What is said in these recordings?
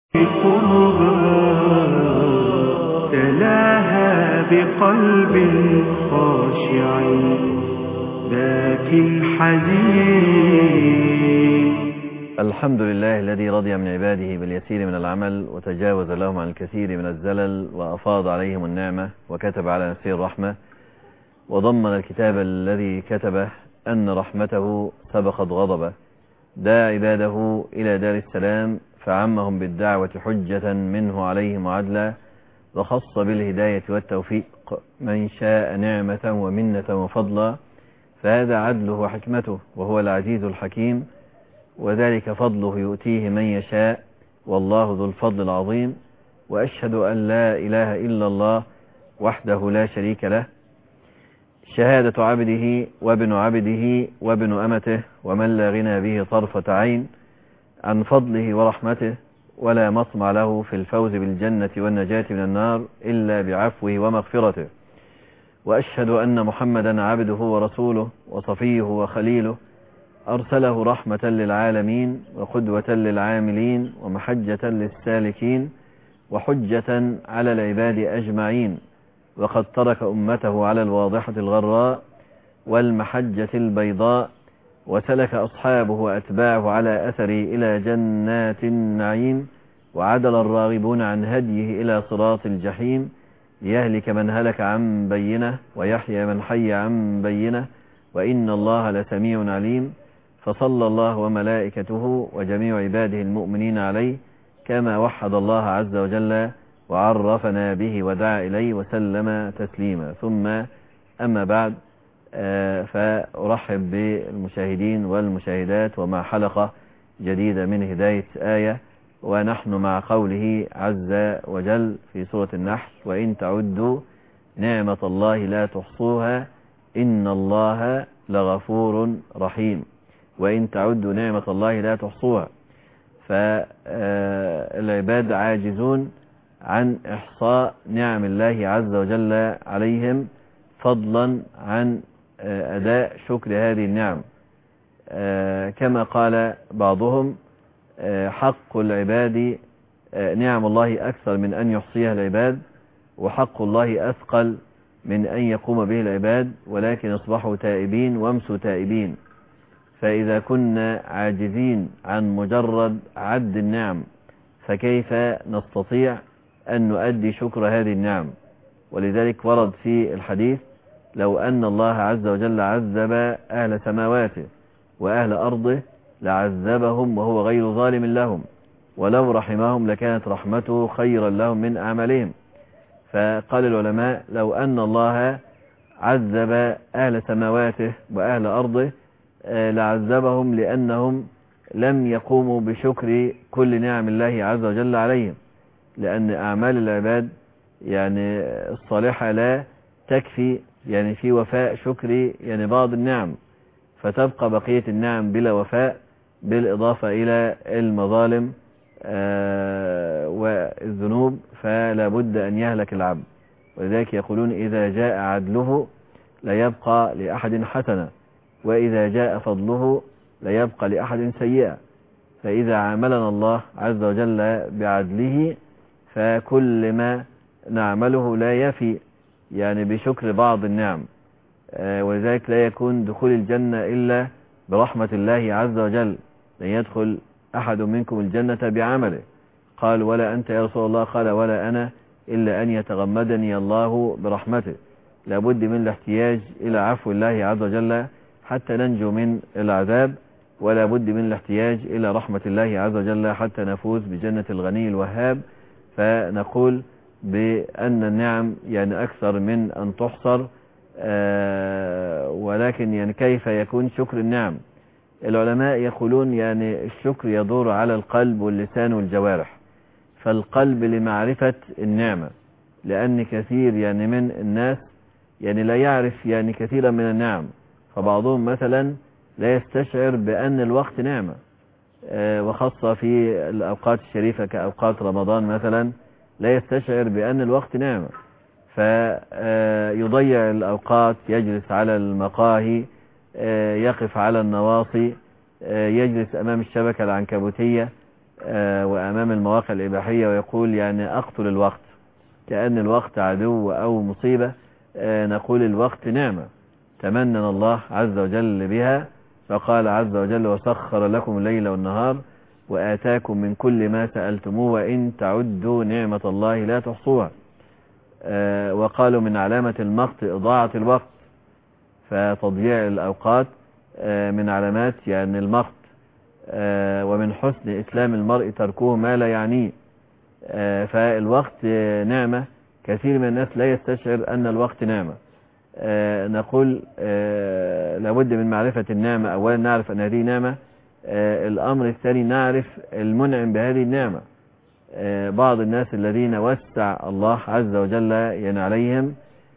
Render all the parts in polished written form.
تلاها بقلب خاشع ذاك حزين. الحمد لله الذي رضي من عباده باليسير من العمل وتجاوز لهم عن الكثير من الزلل وأفاض عليهم النعمة وكتب على نفسه الرحمة وضمن الكتاب الذي كتبه أن رحمته سبقت غضبه، دعا عباده إلى دار السلام فعمهم بالدعوة حجة منه عليهم وعدلا، وخص بالهداية والتوفيق من شاء نعمة ومنة وفضلا، فهذا عدله وحكمته وهو العزيز الحكيم، وذلك فضله يؤتيه من يشاء والله ذو الفضل العظيم. وأشهد أن لا إله إلا الله وحده لا شريك له، شهادة عبده وابن عبده وابن أمته ومن لا غنى به طرفة عين عن فضله ورحمته، ولا مطمع له في الفوز بالجنة والنجاة من النار إلا بعفوه ومغفرته. وأشهد أن محمدا عبده ورسوله وصفيه وخليله، أرسله رحمة للعالمين وقدوة للعاملين ومحجة للسالكين وحجة على العباد أجمعين، وقد ترك أمته على الواضحة الغراء والمحجة البيضاء، وسلك أصحابه وأتباعه على أثره إلى جنات النعيم، وعدل الراغبون عن هديه إلى صراط الجحيم، ليهلك من هلك عن بينه ويحيى من حي عن بينه، وإن الله لسميع عليم. فصلى الله وملائكته وجميع عباده المؤمنين عليه كما وحد الله عز وجل وعرفنا به ودعا إليه وسلم تسليما. ثم أما بعد، فأرحب بالمشاهدين والمشاهدات ومع حلقة جديدة من هداية آية، ونحن مع قوله عز وجل في سورة النحل: وإن تعدوا نعمة الله لا تحصوها إن الله لغفور رحيم. وإن تعدوا نعمة الله لا تحصوها، فالعباد عاجزون عن إحصاء نعم الله عز وجل عليهم، فضلا عن أداء شكر هذه النعم. كما قال بعضهم: حق العباد نعم الله أكثر من أن يحصيها العباد، وحق الله أثقل من أن يقوم به العباد، ولكن اصبحوا تائبين وامسوا تائبين. فإذا كنا عاجزين عن مجرد عد النعم، فكيف نستطيع أن نؤدي شكر هذه النعم؟ ولذلك ورد في الحديث: لو أن الله عز وجل عذب أهل سماواته وأهل أرضه لعذبهم وهو غير ظالم لهم، ولو رحمهم لكانت رحمته خيرا لهم من أعمالهم. فقال العلماء: لو أن الله عذب أهل سماواته وأهل أرضه لعذبهم لأنهم لم يقوموا بشكر كل نعم الله عز وجل عليهم، لأن أعمال العباد يعني الصالحة لا تكفي يعني في وفاء شكر يعني بعض النعم، فتبقى بقية النعم بلا وفاء، بالإضافة إلى المظالم والذنوب، فلا بد أن يهلك العبد. ولذلك يقولون: إذا جاء عدله لا يبقى لأحد حسنة، وإذا جاء فضله لا يبقى لأحد سيئة. فإذا عاملنا الله عز وجل بعدله فكل ما نعمله لا يفي يعني بشكر بعض النعم، ولذلك لا يكون دخول الجنة إلا برحمة الله عز وجل. لن يدخل أحد منكم الجنة بعمله. قال: ولا أنت يا رسول الله؟ قال: ولا أنا، إلا أن يتغمدني الله برحمته. لابد من الاحتياج إلى عفو الله عز وجل حتى ننجو من العذاب، ولا بد من الاحتياج إلى رحمة الله عز وجل حتى نفوز بجنة الغني الوهاب. فنقول بأن النعم يعني أكثر من أن تحصر، ولكن يعني كيف يكون شكر النعم؟ العلماء يقولون يعني الشكر يدور على القلب واللسان والجوارح. فالقلب لمعرفة النعمة، لأن كثير يعني من الناس يعني لا يعرف يعني كثيرا من النعم، فبعضهم مثلا لا يستشعر بأن الوقت نعمة، وخاصة في الأوقات الشريفة كأوقات رمضان مثلا لا يستشعر بأن الوقت نعمة، فيضيع الأوقات، يجلس على المقاهي، يقف على النواصي، يجلس أمام الشبكة العنكبوتية، وأمام المواقع الإباحية ويقول يعني أقتل الوقت كأن الوقت عدو أو مصيبة. نقول الوقت نعمة تمنن الله عز وجل بها، فقال عز وجل وسخر لكم الليل والنهار وآتاكم من كل ما سألتموه وإن تعدوا نعمة الله لا تحصوها. وقالوا من علامة المقت إضاعة الوقت، فتضييع الأوقات من علامات يعني المقت. ومن حسن إسلام المرء تركه ما لا يعنيه. فالوقت نعمة، كثير من الناس لا يستشعر أن الوقت نعمة. نقول لابد من معرفة النعمة. أولا نعرف أن هذه نعمة. الأمر الثاني نعرف المنعم بهذه النعمة. بعض الناس الذين وسع الله عز وجل يعني عليهم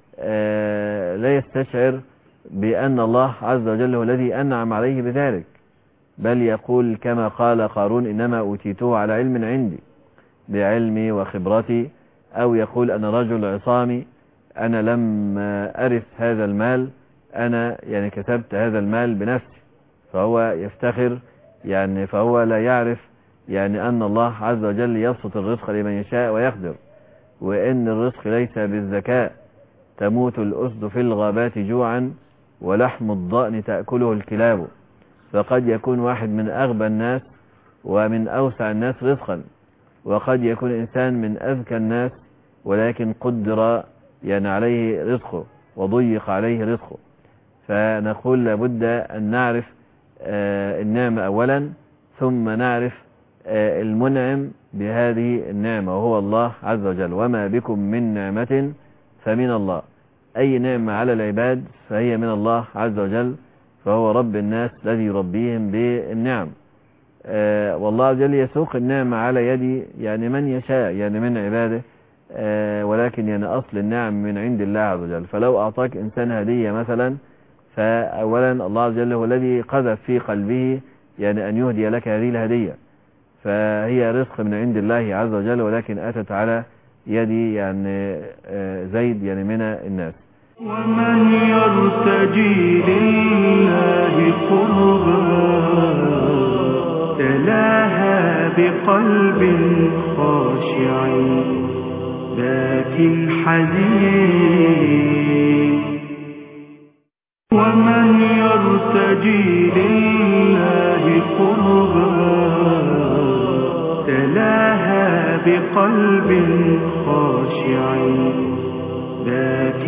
لا يستشعر بأن الله عز وجل هو الذي أنعم عليه بذلك، بل يقول كما قال قارون إنما أوتيته على علم عندي بعلمي وخبرتي، أو يقول أنا رجل عصامي، أنا لم أرث هذا المال، أنا يعني كسبت هذا المال بنفسي. فهو يفتخر يعني، فهو لا يعرف يعني أن الله عز وجل يبسط الرزق لمن يشاء ويقدر، وإن الرزق ليس بالذكاء. تموت الأسد في الغابات جوعا ولحم الضأن تأكله الكلاب. فقد يكون واحد من أغبى الناس ومن أوسع الناس رزقا، وقد يكون إنسان من أذكى الناس ولكن قدر يعني عليه رزقه وضيق عليه رزقه. فنقول لابد أن نعرف النعمة أولا، ثم نعرف المنعم بهذه النعمة وهو الله عز وجل. وما بكم من نعمة فمن الله. أي نعمة على العباد فهي من الله عز وجل، فهو رب الناس الذي يربيهم بالنعم. والله عز وجل يسوق النعمة على يد يعني من يشاء يعني من عباده، ولكن يعني أصل النعم من عند الله عز وجل. فلو أعطاك إنسان هدية مثلا، فأولا الله عز وجل هو الذي قذف في قلبه يعني أن يهدي لك هذه الهدية، فهي رزق من عند الله عز وجل، ولكن أتت على يد يعني زيد يعني من الناس. ومن يرتجي لله قربا تلاها بقلب خاشع ذاك حزين. ومن يرتجي لله قربا تلاها بقلب خاشع ذاك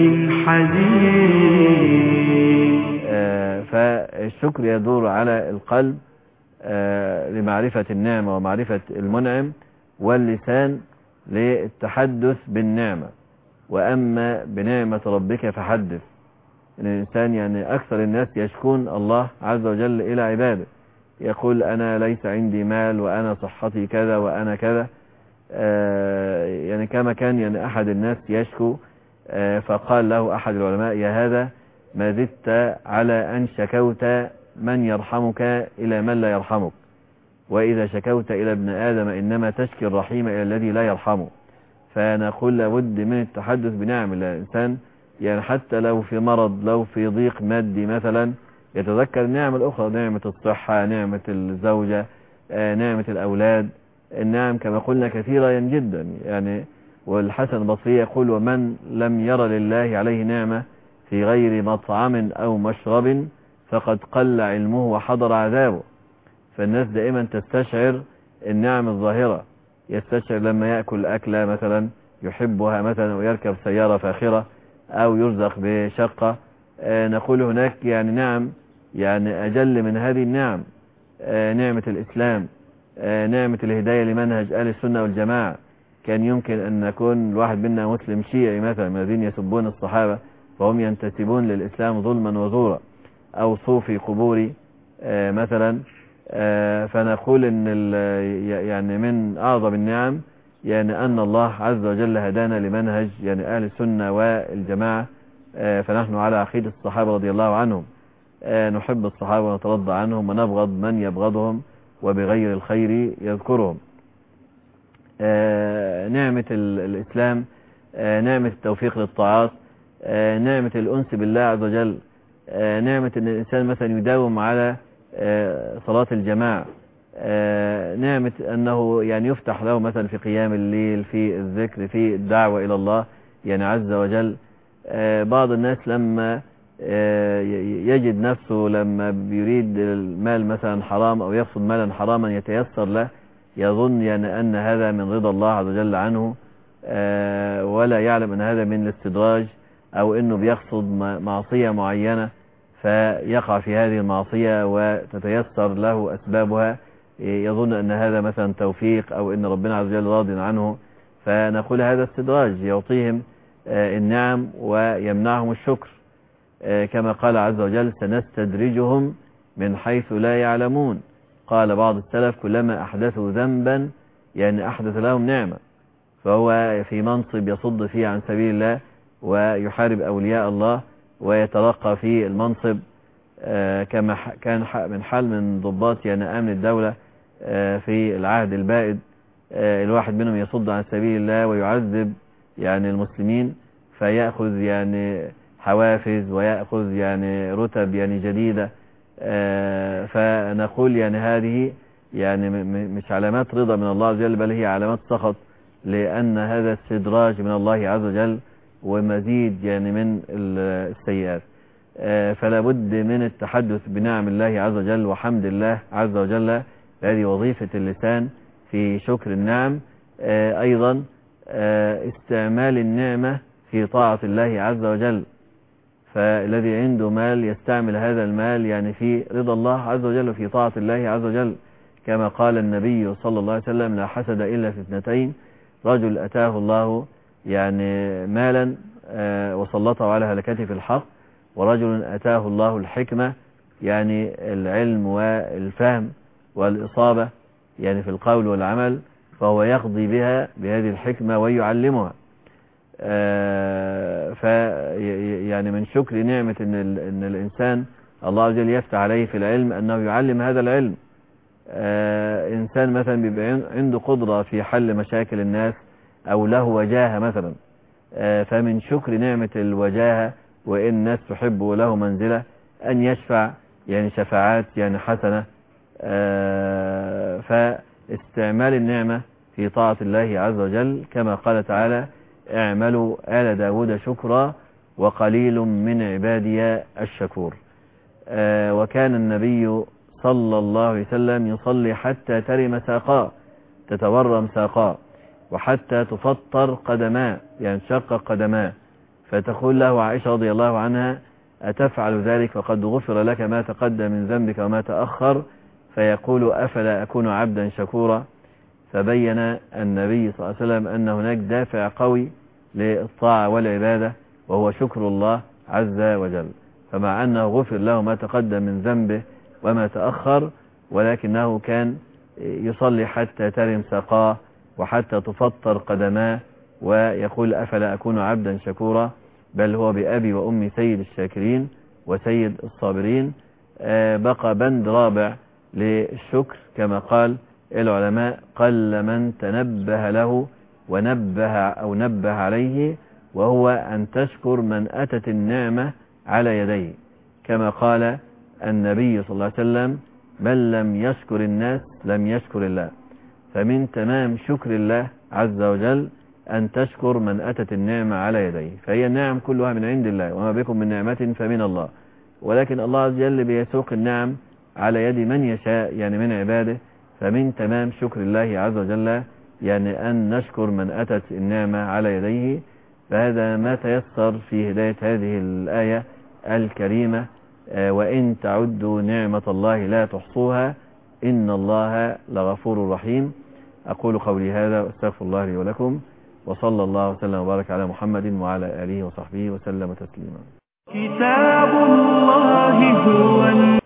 حزين. فالشكر يدور على القلب لمعرفة النعمة ومعرفة المنعم، واللسان للتحدث بالنعمة. وأما بنعمة ربك فحدث. الإنسان يعني أكثر الناس يشكون الله عز وجل إلى عباده، يقول أنا ليس عندي مال وأنا صحتي كذا وأنا كذا. يعني كما كان يعني أحد الناس يشكو، فقال له أحد العلماء يا هذا ما زدت على أن شكوت من يرحمك إلى من لا يرحمك، وإذا شكوت إلى ابن آدم إنما تشكي الرحيم إلى الذي لا يرحمه. فنقول لابد من التحدث بنعم الإنسان، يعني حتى لو في مرض، لو في ضيق مادي مثلا، يتذكر النعم الأخرى، نعمة الصحة، نعمة الزوجة، نعمة الأولاد. النعم كما قلنا كثيرة جدا يعني. والحسن البصري يقول ومن لم ير لله عليه نعمة في غير مطعم أو مشرب فقد قل علمه وحضر عذابه. فالناس دائما تستشعر النعم الظاهرة، يستشعر لما يأكل أكلة مثلا يحبها مثلا، ويركب سيارة فاخرة، أو يرزق بشقة. نقول هناك يعني نعم يعني أجل من هذه النعم، نعمة الإسلام، نعمة الهداية لمنهج أهل السنة والجماعة. كان يمكن أن نكون الواحد منا مسلم شيعي مثلا من الذين يسبون الصحابة فهم ينتسبون للإسلام ظلما وزورا، أو صوفي قبوري مثلا. فنقول أن يعني من أعظم النعم يعني أن الله عز وجل هدانا لمنهج يعني أهل السنة والجماعة. فنحن على عقيدة الصحابة رضي الله عنهم، نحب الصحابة ونترضى عنهم ونبغض من يبغضهم وبغير الخير يذكرهم. نعمة الإسلام، نعمة التوفيق للطاعات، نعمة الأنس بالله عز وجل، نعمة أن الإنسان مثلا يداوم على صلاة الجماعة. نعمة أنه يعني يفتح له مثلا في قيام الليل، في الذكر، في الدعوة إلى الله يعني عز وجل. بعض الناس لما يجد نفسه لما بيريد المال مثلا حرام أو يقصد مالا حراما يتيسر له، يظن يعني أن هذا من رضا الله عز وجل عنه، ولا يعلم أن هذا من الاستدراج، أو أنه بيقصد معصية معينة فيقع في هذه المعصية وتتيسر له أسبابها، يظن أن هذا مثلا توفيق أو أن ربنا عز وجل راض عنه. فنقول هذا استدراج، يعطيهم النعم ويمنعهم الشكر، كما قال عز وجل سنستدرجهم من حيث لا يعلمون. قال بعض السلف كلما أحدثوا ذنبا يعني أحدث لهم نعمة، فهو في منصب يصد فيه عن سبيل الله ويحارب أولياء الله ويترقى في المنصب، كما كان من حال من ضباط يعني أمن الدولة في العهد البائد، الواحد منهم يصد عن سبيل الله ويعذب يعني المسلمين، فيأخذ يعني حوافز ويأخذ يعني رتب يعني جديدة. فنقول يعني هذه يعني مش علامات رضا من الله عز وجل، بل هي علامات سخط، لأن هذا استدراج من الله عز وجل ومزيد يعني من السيئات. فلا بد من التحدث بنعم الله عز وجل وحمد الله عز وجل، هذه وظيفة اللسان في شكر النعم. أيضا استعمال النعمة في طاعة الله عز وجل، فالذي عنده مال يستعمل هذا المال يعني في رضا الله عز وجل في طاعة الله عز وجل، كما قال النبي صلى الله عليه وسلم لا حسد إلا في اثنتين، رجل أتاه الله يعني مالا وسلطه على هلكته في الحق، ورجل أتاه الله الحكمة يعني العلم والفهم والإصابة يعني في القول والعمل، فهو يقضي بها بهذه الحكمة ويعلمها. يعني من شكر نعمة إن الإنسان الله عز وجل يفتح عليه في العلم أنه يعلم هذا العلم. إنسان مثلا بيبقى عنده قدرة في حل مشاكل الناس أو له وجاهة مثلا، فمن شكر نعمة الوجاهة وإن الناس تحبه له منزلة أن يشفع يعني شفاعات يعني حسنة. فاستعمال النعمة في طاعة الله عز وجل، كما قال تعالى اعملوا آل داود شكرا وقليل من عبادي الشكور. وكان النبي صلى الله عليه وسلم يصلي حتى ترم ساقاه، تتورم ساقاه، وحتى تفطر قدماه يعني تشقق قدماه، فتقول له عائشة رضي الله عنها أتفعل ذلك فقد غفر لك ما تقدم من ذنبك وما تأخر؟ فيقول أفلا أكون عبدا شكورا. فبين النبي صلى الله عليه وسلم أن هناك دافع قوي للطاعة والعبادة وهو شكر الله عز وجل، فمع أنه غفر له ما تقدم من ذنبه وما تأخر، ولكنه كان يصلي حتى ترم ساقاه وحتى تفطر قدماه، ويقول أفلا أكون عبدا شكورا، بل هو بأبي وأمي سيد الشاكرين وسيد الصابرين. بقى بند رابع للشكر كما قال العلماء قل من تنبه له نبه عليه، وهو أن تشكر من أتت النعمة على يديه، كما قال النبي صلى الله عليه وسلم من لم يشكر الناس لم يشكر الله. فمن تمام شكر الله عز وجل أن تشكر من أتت النعمة على يديه، فهي النعم كلها من عند الله، وما بكم من نعمة فمن الله، ولكن الله عز وجل بيسوق النعم على يد من يشاء يعني من عباده. فمن تمام شكر الله عز وجل يعني أن نشكر من أتت النعمة على يديه. فهذا ما تيسر في هداية هذه الآية الكريمة، وإن تعدوا نعمة الله لا تحصوها إن الله لغفور رحيم. أقول قولي هذا واستغفر الله لي ولكم، وصلى الله وسلم وبارك على محمد وعلى آله وصحبه وسلم تسليما. كتاب الله هو